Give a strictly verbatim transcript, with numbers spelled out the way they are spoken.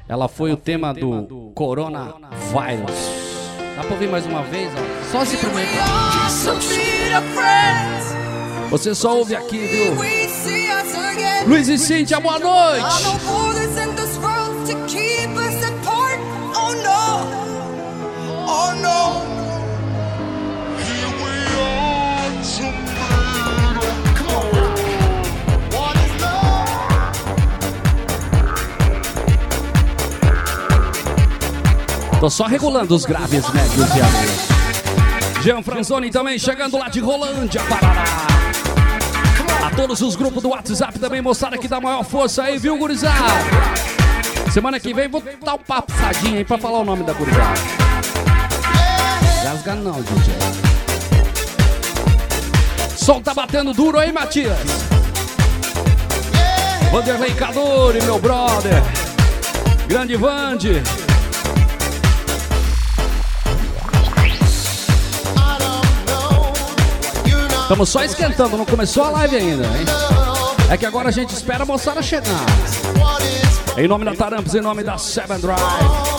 Ela foi o tema do Coronavírus. Dá pra ouvir mais uma vez? Ó? Só esse primeiro. Você só ouve aqui, viu? Luiz e Cíntia, boa noite. Tô só regulando os graves, médios e agudos. Jean Franzoni também chegando lá de Rolândia, Paraná. A todos os grupos do WhatsApp também, moçada que dá maior força aí, viu, gurizada? Semana que vem vou dar um papo sadinho aí pra falar o nome da gurizada. Gasga não, D J. Som tá batendo duro aí, Matias. Vanderlei Cadore, meu brother. Grande Vande. Estamos só esquentando, não começou a live ainda, hein? É que agora a gente espera a moçada chegar. Em nome da Tarampas, em nome da Seven Drive.